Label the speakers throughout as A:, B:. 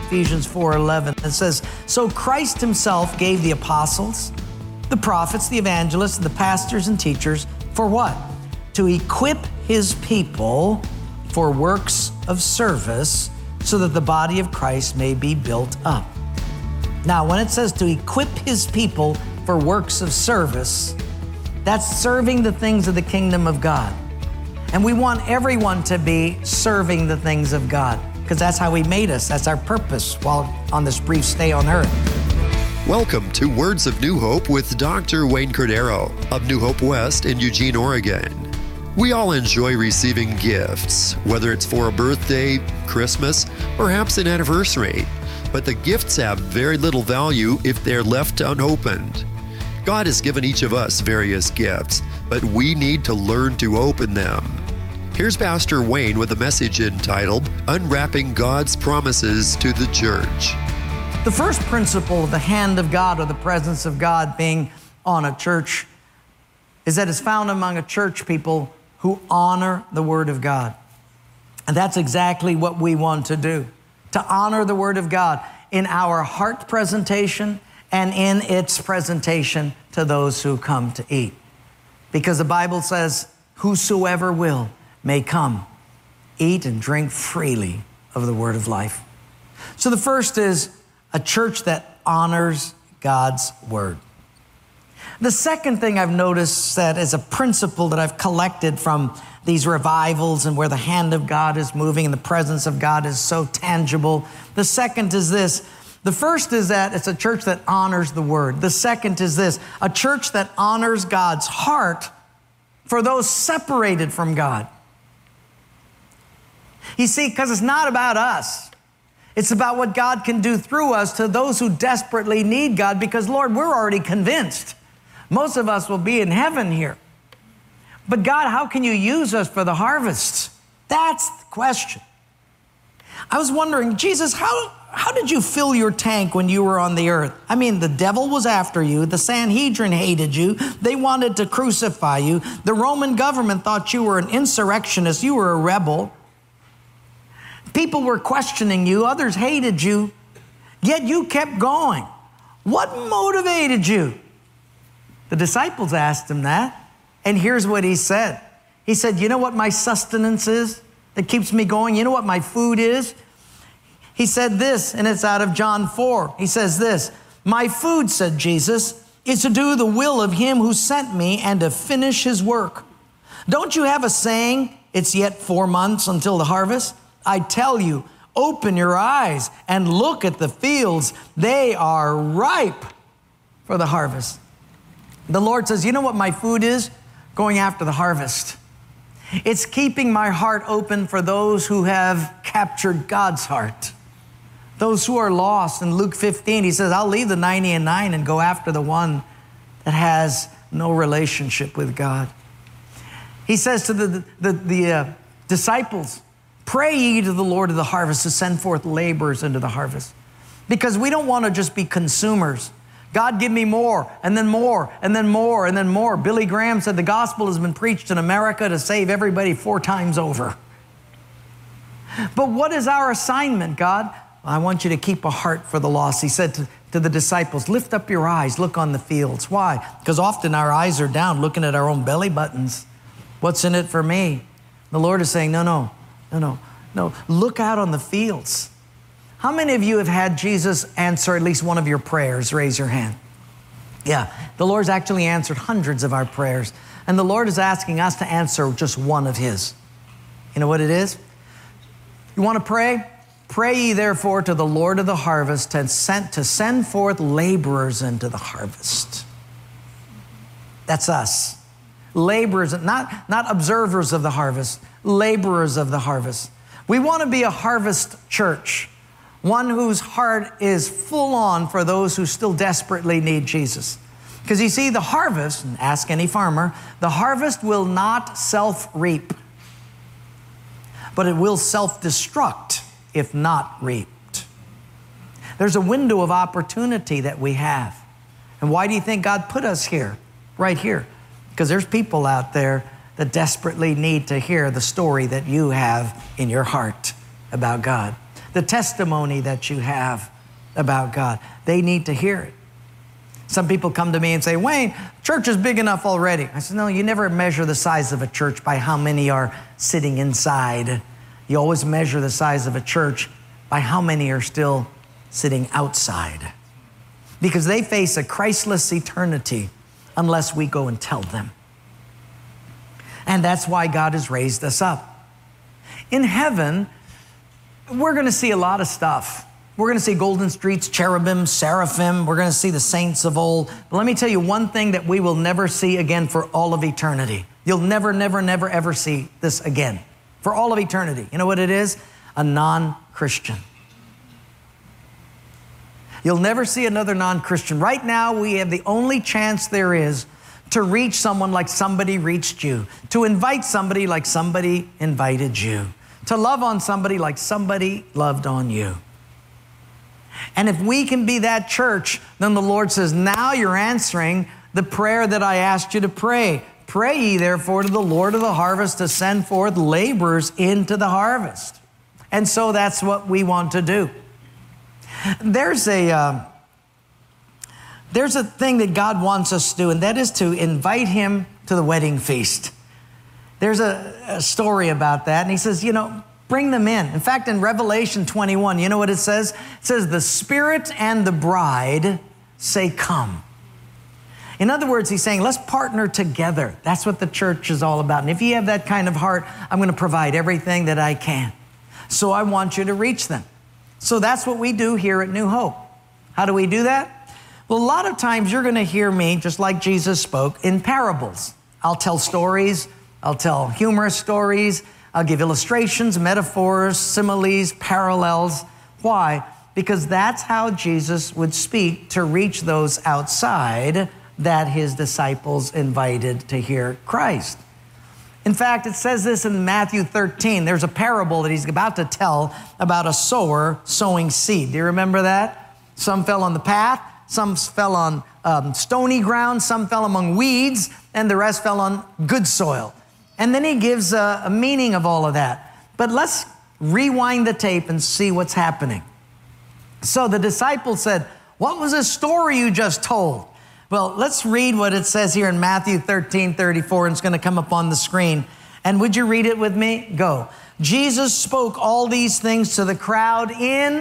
A: Ephesians 4:11. It says, "So Christ himself gave the apostles, the prophets, the evangelists, the pastors and teachers for what? To equip his people for works of service so that the body of Christ may be built up." Now, when it says to equip his people for works of service, that's serving the things of the kingdom of God. And we want everyone to be serving the things of God because that's how he made us. That's our purpose while on this brief stay on earth.
B: Welcome to Words of New Hope with Dr. Wayne Cordero of New Hope West in Eugene, Oregon. We all enjoy receiving gifts, whether it's for a birthday, Christmas, perhaps an anniversary. But the gifts have very little value if they're left unopened. God has given each of us various gifts, but we need to learn to open them. Here's Pastor Wayne with a message entitled, Unwrapping God's Promises to the Church.
A: The first principle of the hand of God or the presence of God being on a church is that it's found among a church people who honor the Word of God. And that's exactly what we want to do, to honor the Word of God in our heart presentation and in its presentation to those who come to eat. Because the Bible says, whosoever will may come, eat and drink freely of the word of life. So the first is a church that honors God's word. The second thing I've noticed that is a principle that I've collected from these revivals and where the hand of God is moving and the presence of God is so tangible. The second is this. The first is that it's a church that honors the word. The second is this, a church that honors God's heart for those separated from God. You see, because it's not about us. It's about what God can do through us to those who desperately need God because, Lord, we're already convinced. Most of us will be in heaven here. But God, how can you use us for the harvest? That's the question. I was wondering, Jesus, how did you fill your tank when you were on the earth? I mean, the devil was after you. The Sanhedrin hated you. They wanted to crucify you. The Roman government thought you were an insurrectionist. You were a rebel. People were questioning you. Others hated you. Yet you kept going. What motivated you? The disciples asked him that. And here's what he said. He said, you know what my sustenance is that keeps me going? You know what my food is? He said this, and it's out of John 4. He says this, my food, said Jesus, is to do the will of him who sent me and to finish his work. Don't you have a saying, it's yet 4 months until the harvest? I tell you, open your eyes and look at the fields. They are ripe for the harvest. The Lord says, you know what my food is? Going after the harvest. It's keeping my heart open for those who have captured God's heart. Those who are lost. In Luke 15, he says, I'll leave the 99 and go after the one that has no relationship with God. He says to the disciples, pray ye to the Lord of the harvest to send forth laborers into the harvest. Because we don't want to just be consumers. God, give me more, and then more, and then more, and then more. Billy Graham said the gospel has been preached in America to save everybody 4 times over. But what is our assignment, God? I want you to keep a heart for the lost. He said to the disciples, lift up your eyes, look on the fields. Why? Because often our eyes are down looking at our own belly buttons. What's in it for me? The Lord is saying, no. Look out on the fields. How many of you have had Jesus answer at least one of your prayers? Raise your hand. Yeah, the Lord's actually answered hundreds of our prayers. And the Lord is asking us to answer just one of his. You know what it is? You want to pray? Pray ye therefore to the Lord of the harvest to send forth laborers into the harvest. That's us. Laborers, not observers of the harvest, laborers of the harvest. We want to be a harvest church. One whose heart is full on for those who still desperately need Jesus. Because you see, the harvest, and ask any farmer, the harvest will not self-reap, but it will self-destruct if not reaped. There's a window of opportunity that we have. And why do you think God put us here, right here? Because there's people out there that desperately need to hear the story that you have in your heart about God. the testimony that you have about God. They need to hear it. Some people come to me and say, Wayne, church is big enough already. I said, no, you never measure the size of a church by how many are sitting inside. You always measure the size of a church by how many are still sitting outside. Because they face a Christless eternity unless we go and tell them. And that's why God has raised us up. In heaven, we're going to see a lot of stuff. We're going to see golden streets, cherubim, seraphim. We're going to see the saints of old. But let me tell you one thing that we will never see again for all of eternity. You'll never, never, never, ever see this again for all of eternity. You know what it is? A non-Christian. You'll never see another non-Christian. Right now, we have the only chance there is to reach someone like somebody reached you, to invite somebody like somebody invited you, to love on somebody like somebody loved on you. And if we can be that church, then the Lord says, now you're answering the prayer that I asked you to pray. Pray ye therefore to the Lord of the harvest to send forth laborers into the harvest. And so that's what we want to do. There's a thing that God wants us to do, and that is to invite him to the wedding feast. There's a story about that, and he says, bring them in. In fact, in Revelation 21, you know what it says? It says, the Spirit and the bride say, come. In other words, he's saying, let's partner together. That's what the church is all about. And if you have that kind of heart, I'm going to provide everything that I can. So I want you to reach them. So that's what we do here at New Hope. How do we do that? Well, a lot of times you're going to hear me, just like Jesus spoke, in parables. I'll tell stories. I'll tell humorous stories. I'll give illustrations, metaphors, similes, parallels. Why? Because that's how Jesus would speak to reach those outside that his disciples invited to hear Christ. In fact, it says this in Matthew 13. There's a parable that he's about to tell about a sower sowing seed. Do you remember that? Some fell on the path, some fell on stony ground, some fell among weeds, and the rest fell on good soil. And then he gives a meaning of all of that. But let's rewind the tape and see what's happening. So the disciples said, what was this story you just told? Well, let's read what it says here in Matthew 13:34, and it's going to come up on the screen. And would you read it with me? Go. Jesus spoke all these things to the crowd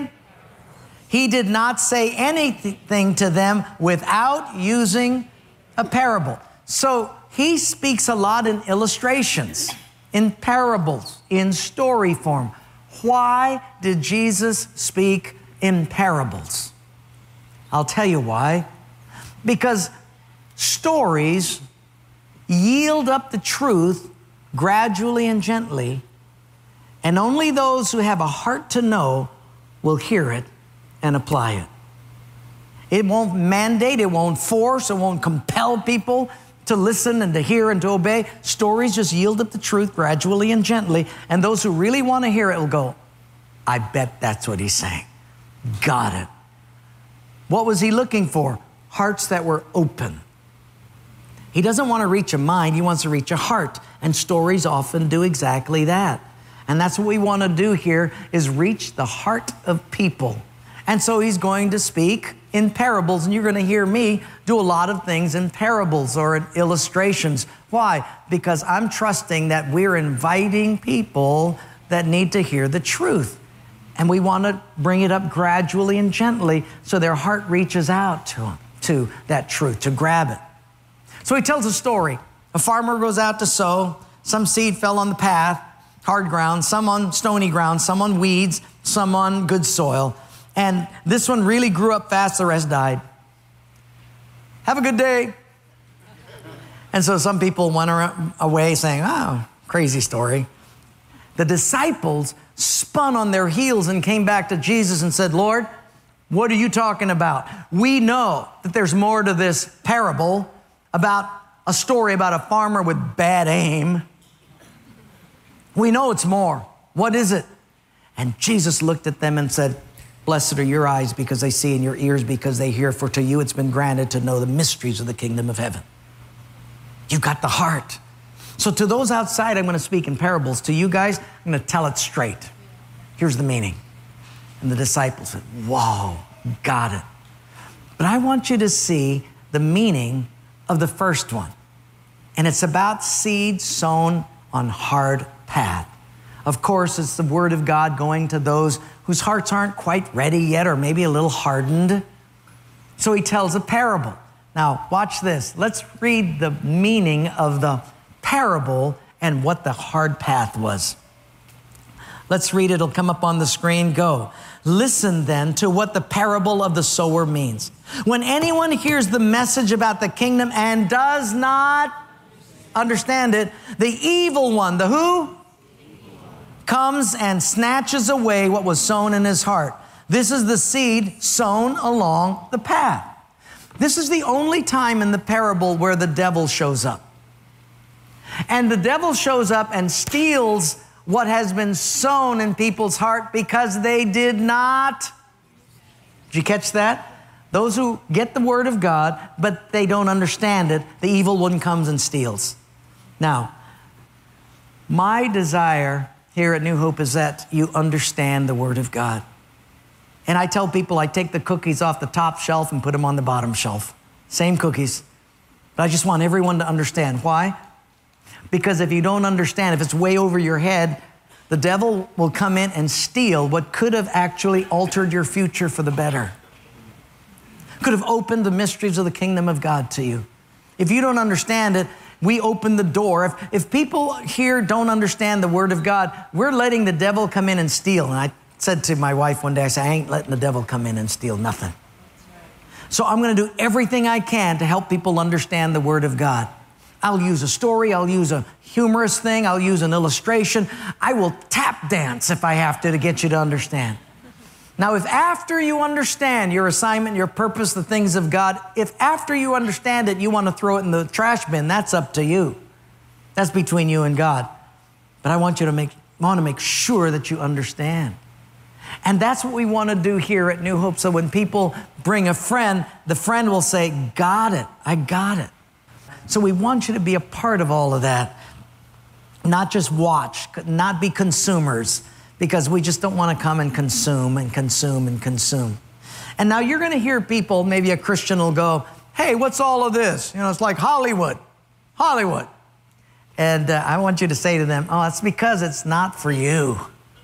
A: he did not say anything to them without using a parable. So he speaks a lot in illustrations, in parables, in story form. Why did Jesus speak in parables? I'll tell you why. Because stories yield up the truth gradually and gently, and only those who have a heart to know will hear it and apply it. It won't mandate, it won't force, it won't compel people to listen and to hear and to obey. Stories just yield up the truth gradually and gently, and those who really want to hear it will go, I bet that's what he's saying. Got it. What was he looking for? Hearts that were open. He doesn't want to reach a mind, he wants to reach a heart, and stories often do exactly that. And that's what we want to do here, is reach the heart of people. And so he's going to speak in parables, and you're going to hear me do a lot of things in parables or in illustrations. Why? Because I'm trusting that we're inviting people that need to hear the truth. And we want to bring it up gradually and gently so their heart reaches out to them, to that truth, to grab it. So he tells a story. A farmer goes out to sow. Some seed fell on the path, hard ground, some on stony ground, some on weeds, some on good soil. And this one really grew up fast, the rest died. Have a good day. And so some people went away saying, oh, crazy story. The disciples spun on their heels and came back to Jesus and said, Lord, what are you talking about? We know that there's more to this parable about a story about a farmer with bad aim. We know it's more. What is it? And Jesus looked at them and said, blessed are your eyes because they see and your ears because they hear, for to you it's been granted to know the mysteries of the kingdom of heaven. You got the heart. So to those outside, I'm going to speak in parables. To you guys, I'm going to tell it straight. Here's the meaning. And the disciples said, whoa, got it. But I want you to see the meaning of the first one. And it's about seed sown on hard path. Of course, it's the word of God going to those whose hearts aren't quite ready yet or maybe a little hardened. So he tells a parable. Now, watch this. Let's read the meaning of the parable and what the hard path was. Let's read it. It'll come up on the screen. Go. Listen then to what the parable of the sower means. When anyone hears the message about the kingdom and does not understand it, the evil one, the who? Comes and snatches away what was sown in his heart. This is the seed sown along the path. This is the only time in the parable where the devil shows up. And the devil shows up and steals what has been sown in people's heart because they did not. Did you catch that? Those who get the word of God, but they don't understand it, the evil one comes and steals. Now, my desire here at New Hope is that you understand the word of God. And I tell people I take the cookies off the top shelf and put them on the bottom shelf. Same cookies. But I just want everyone to understand. Why? Because if you don't understand, if it's way over your head, the devil will come in and steal what could have actually altered your future for the better. Could have opened the mysteries of the kingdom of God to you. If you don't understand it, we open the door. If people here don't understand the word of God, we're letting the devil come in and steal. And I said to my wife one day, I said, I ain't letting the devil come in and steal nothing. So I'm going to do everything I can to help people understand the word of God. I'll use a story. I'll use a humorous thing. I'll use an illustration. I will tap dance if I have to get you to understand. Now, if after you understand your assignment, your purpose, the things of God, if after you understand it, you want to throw it in the trash bin, that's up to you. That's between you and God. But I want you to make sure that you understand. And that's what we want to do here at New Hope. So when people bring a friend, the friend will say, got it, I got it. So we want you to be a part of all of that. Not just watch, not be consumers, because we just don't want to come and consume and consume and consume. And now you're going to hear people, maybe a Christian will go, hey, what's all of this? You know, it's like Hollywood. And I want you to say to them, oh, it's because it's not for you.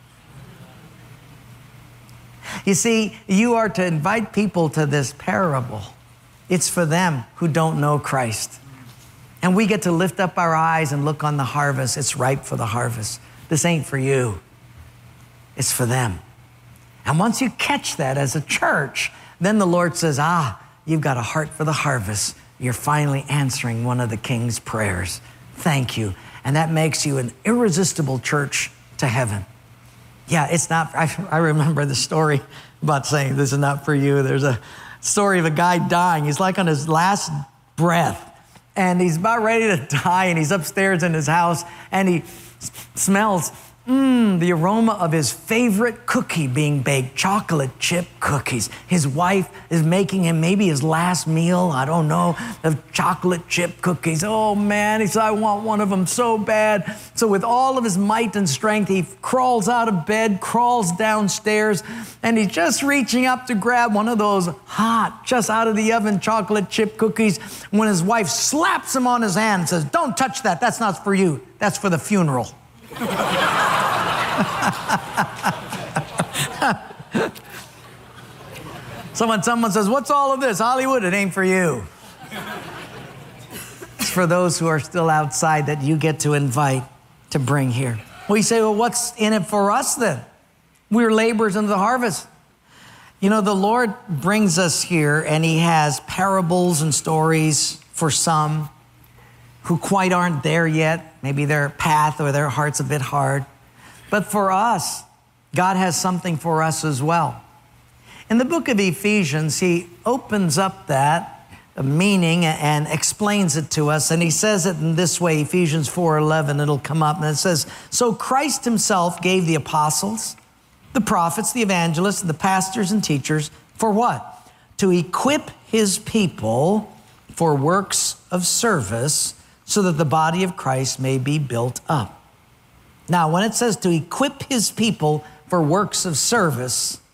A: You see, you are to invite people to this parable. It's for them who don't know Christ. And we get to lift up our eyes and look on the harvest. It's ripe for the harvest. This ain't for you. It's for them. And once you catch that as a church, then the Lord says, you've got a heart for the harvest. You're finally answering one of the King's prayers. Thank you. And that makes you an irresistible church to heaven. Yeah, it's not, I remember the story about saying this is not for you. There's a story of a guy dying. He's like on his last breath and he's about ready to die and he's upstairs in his house and he smells the aroma of his favorite cookie being baked, chocolate chip cookies. His wife is making him maybe his last meal, I don't know, of chocolate chip cookies. Oh man, he said, I want one of them so bad. So with all of his might and strength, he crawls out of bed, crawls downstairs, and he's just reaching up to grab one of those hot, just out of the oven chocolate chip cookies when his wife slaps him on his hand and says, don't touch that, that's not for you, that's for the funeral. Someone says, what's all of this? Hollywood, it ain't for you. It's for those who are still outside that you get to invite to bring here. Well, you say, well, what's in it for us then? We're laborers into the harvest. You know, the Lord brings us here and he has parables and stories for some who quite aren't there yet. Maybe their path or their heart's a bit hard. But for us, God has something for us as well. In the book of Ephesians, he opens up that meaning and explains it to us. And he says it in this way, Ephesians 4:11, it'll come up. And it says, so Christ himself gave the apostles, the prophets, the evangelists, the pastors and teachers for what? To equip his people for works of service so that the body of Christ may be built up. Now, when it says to equip his people for works of service,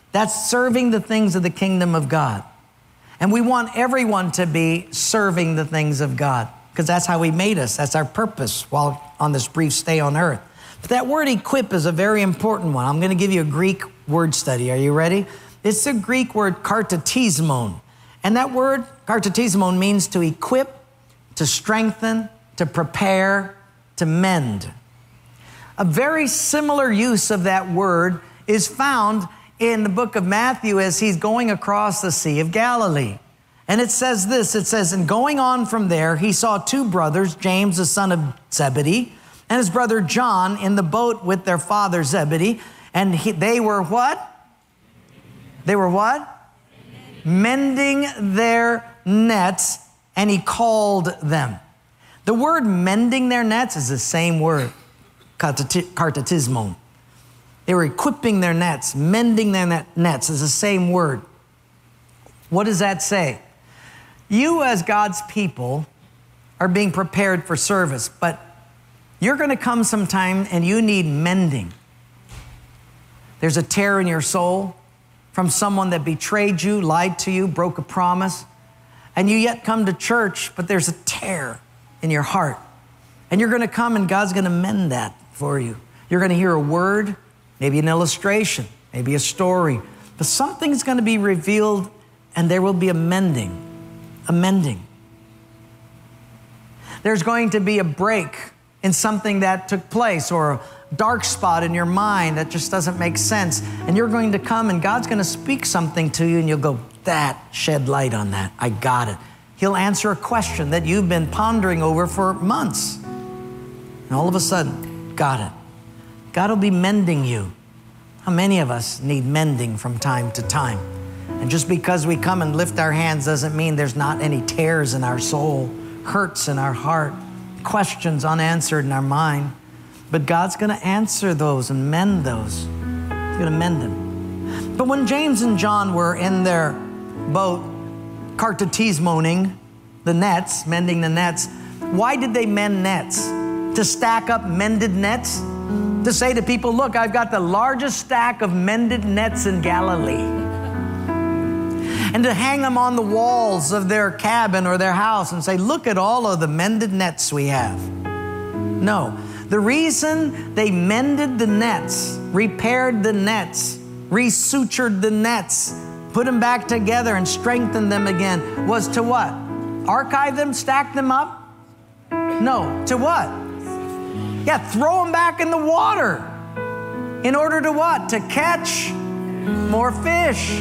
A: That's serving the things of the kingdom of God. And we want everyone to be serving the things of God because that's how He made us. That's our purpose while on this brief stay on earth. But that word equip is a very important one. I'm going to give you a Greek word study. Are you ready? It's the Greek word kartatismon. And that word kartatismon means to equip, to strengthen, to prepare, to mend. A very similar use of that word is found in the book of Matthew as he's going across the Sea of Galilee. And it says this, it says, and going on from there, he saw two brothers, James, the son of Zebedee, and his brother John in the boat with their father Zebedee. And they were what? They were what? Mending their nets, and he called them. The word mending their nets is the same word, kartatismon. They were equipping their nets, mending their nets is the same word. What does that say? You as God's people are being prepared for service, but you're going to come sometime and you need mending. There's a tear in your soul from someone that betrayed you, lied to you, broke a promise, and you yet come to church, but there's a tear in your heart. And you're going to come and God's going to mend that for you. You're going to hear a word, maybe an illustration, maybe a story, but something's going to be revealed and there will be a mending. There's going to be a break in something that took place or a dark spot in your mind that just doesn't make sense. And you're going to come and God's going to speak something to you and you'll go, that shed light on that. I got it. He'll answer a question that you've been pondering over for months. And all of a sudden, got it. God will be mending you. How many of us need mending from time to time? And just because we come and lift our hands doesn't mean there's not any tears in our soul, hurts in our heart, questions unanswered in our mind. But God's going to answer those and mend those. He's going to mend them. But when James and John were in their boat, kartatismoning the nets, mending the nets, why did they mend nets? To stack up mended nets? To say to people, look, I've got the largest stack of mended nets in Galilee. And to hang them on the walls of their cabin or their house and say, look at all of the mended nets we have. No. The reason they mended the nets, repaired the nets, resutured the nets, put them back together and strengthened them again was to what? Archive them, stack them up? No. To what? Yeah, throw them back in the water. In order to what? To catch more fish.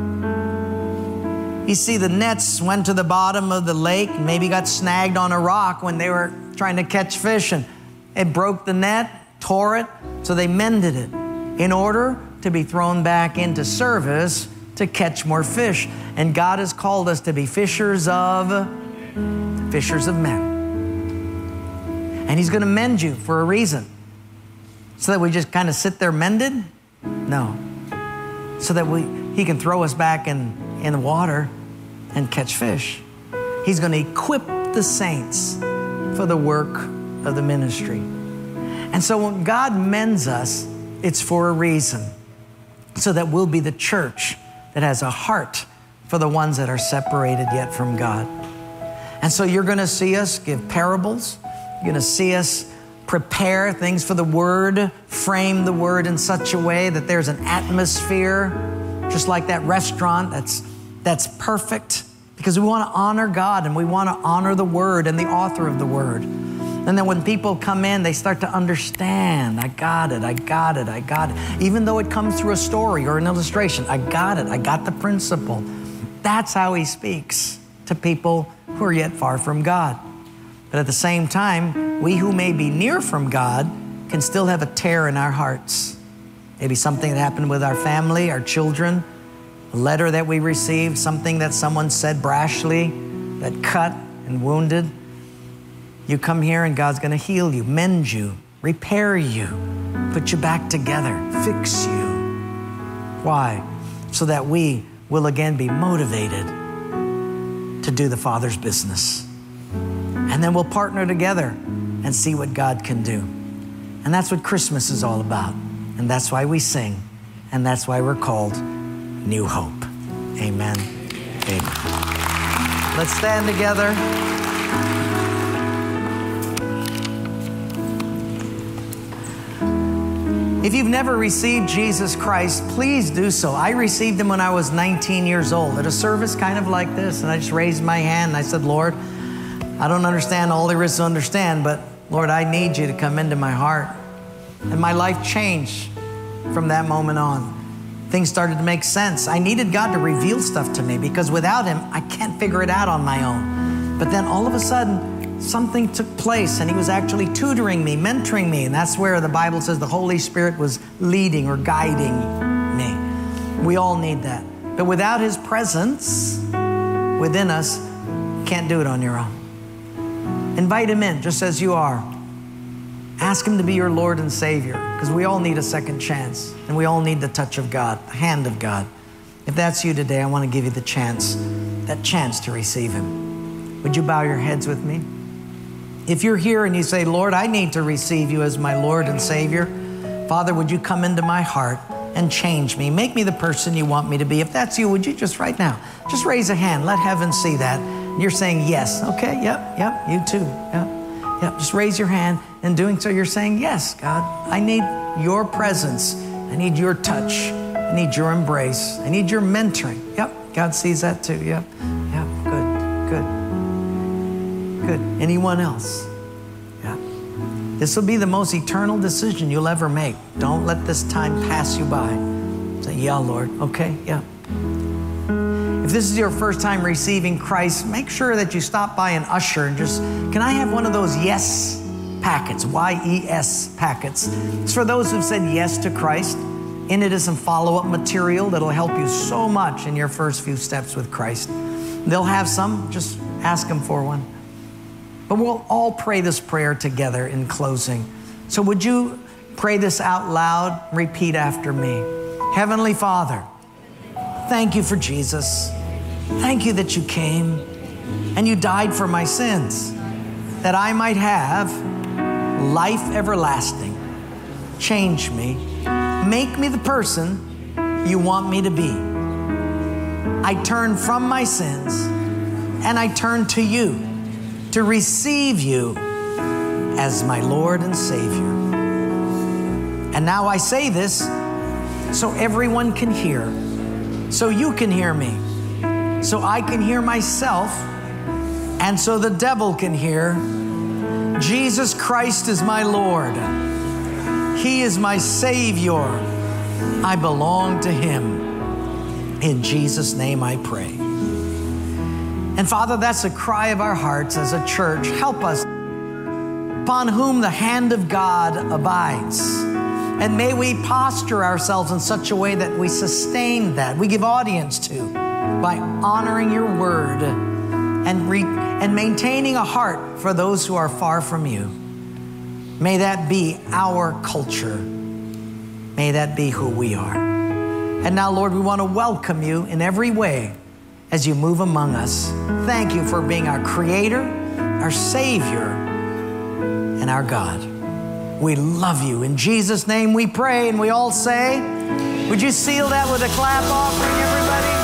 A: You see, the nets went to the bottom of the lake, maybe got snagged on a rock when they were trying to catch fish, and it broke the net, tore it, so they mended it in order to be thrown back into service to catch more fish. And God has called us to be fishers of men. And He's going to mend you for a reason. So that we just kind of sit there mended? No. So that He can throw us back in the water and catch fish. He's going to equip the saints for the work of the ministry. And so when God mends us, it's for a reason. So that we'll be the church that has a heart for the ones that are separated yet from God. And so you're going to see us give parables. You're going to see us prepare things for the Word, frame the Word in such a way that there's an atmosphere, just like that restaurant that's perfect, because we want to honor God and we want to honor the Word and the author of the Word. And then when people come in, they start to understand, I got it. Even though it comes through a story or an illustration, I got it. I got the principle. That's how He speaks to people who are yet far from God. But at the same time, we who may be near from God can still have a tear in our hearts. Maybe something that happened with our family, our children, a letter that we received, something that someone said brashly that cut and wounded. You come here and God's going to heal you, mend you, repair you, put you back together, fix you. Why? So that we will again be motivated to do the Father's business. And then we'll partner together and see what God can do. And that's what Christmas is all about. And that's why we sing. And that's why we're called New Hope. Amen. Amen. Let's stand together. If you've never received Jesus Christ, please do so. I received him when I was 19 years old at a service kind of like this, and I just raised my hand and I said, Lord, I don't understand all there is to understand, but Lord, I need you to come into my heart. And my life changed from that moment on. Things started to make sense. I needed God to reveal stuff to me because without him, I can't figure it out on my own. But then all of a sudden, something took place and he was actually tutoring me, mentoring me. And that's where the Bible says the Holy Spirit was leading or guiding me. We all need that. But without his presence within us, can't do it on your own. Invite him in just as you are. Ask him to be your Lord and Savior, because we all need a second chance and we all need the touch of God, the hand of God. If that's you today, I want to give you the chance, that chance to receive him. Would you bow your heads with me? If you're here and you say, Lord, I need to receive you as my Lord and Savior, Father, would you come into my heart and change me? Make me the person you want me to be. If that's you, would you just right now, just raise a hand. Let heaven see that. And you're saying yes. Okay, yep, you too. Yep, just raise your hand. In doing so, you're saying, yes, God, I need your presence. I need your touch. I need your embrace. I need your mentoring. Yep, God sees that too. Yep, good. Anyone else? Yeah. This will be the most eternal decision you'll ever make. Don't let this time pass you by. Say, yeah, Lord. Okay, yeah. If this is your first time receiving Christ, make sure that you stop by an usher and just, can I have one of those yes packets, Y-E-S packets? It's for those who've said yes to Christ. In it is some follow-up material that'll help you so much in your first few steps with Christ. They'll have some, just ask them for one. But we'll all pray this prayer together in closing. So would you pray this out loud? Repeat after me. Heavenly Father, thank you for Jesus. Thank you that you came and you died for my sins, that I might have life everlasting. Change me. Make me the person you want me to be. I turn from my sins and I turn to you to receive you as my Lord and Savior. And now I say this so everyone can hear, so you can hear me, so I can hear myself, and so the devil can hear. Jesus Christ is my Lord. He is my Savior. I belong to him. In Jesus' name I pray. And Father, that's a cry of our hearts as a church. Help us, upon whom the hand of God abides. And may we posture ourselves in such a way that we sustain that, we give audience to, by honoring your word and maintaining a heart for those who are far from you. May that be our culture. May that be who we are. And now, Lord, we want to welcome you in every way as you move among us. Thank you for being our Creator, our Savior, and our God. We love you. In Jesus' name we pray, and we all say, would you seal that with a clap offering, everybody?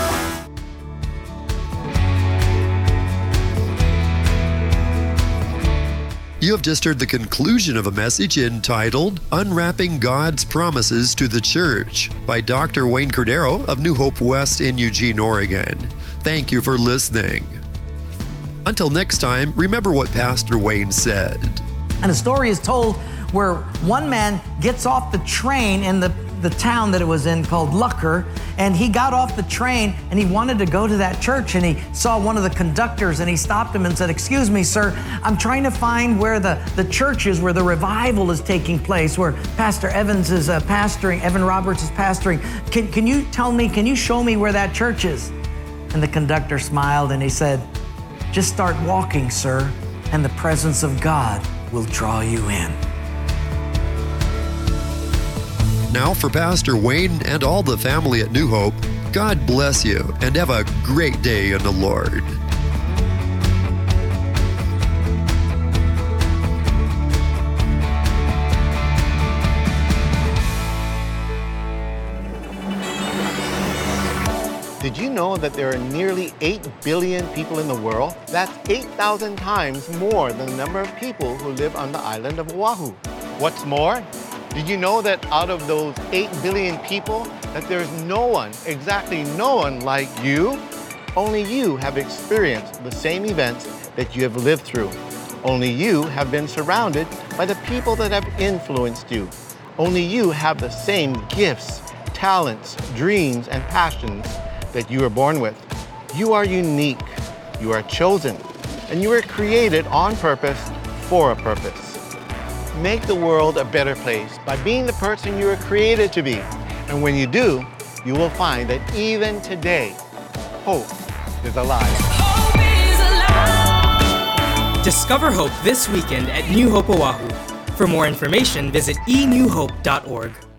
B: You have just heard the conclusion of a message entitled Unwrapping God's Promises to the Church by Dr. Wayne Cordeiro of New Hope West in Eugene, Oregon. Thank you for listening. Until next time, remember what Pastor Wayne said.
A: And a story is told where one man gets off the train in the town that it was in called Lucker, and he got off the train and he wanted to go to that church, and he saw one of the conductors and he stopped him and said, excuse me, sir, I'm trying to find where the church is, where the revival is taking place, where Pastor Evans is pastoring, Evan Roberts is pastoring. Can you tell me, can you show me where that church is? And the conductor smiled and he said, just start walking, sir, and the presence of God will draw you in.
B: Now for Pastor Wayne and all the family at New Hope, God bless you and have a great day in the Lord.
C: Did you know that there are nearly 8 billion people in the world? That's 8,000 times more than the number of people who live on the island of Oahu. What's more, did you know that out of those 8 billion people, that there's no one, exactly no one like you? Only you have experienced the same events that you have lived through. Only you have been surrounded by the people that have influenced you. Only you have the same gifts, talents, dreams, and passions that you were born with. You are unique, you are chosen, and you were created on purpose for a purpose. Make the world a better place by being the person you were created to be. And when you do, you will find that even today, hope is alive.
D: Hope is alive. Discover hope this weekend at New Hope Oahu. For more information, visit enewhope.org.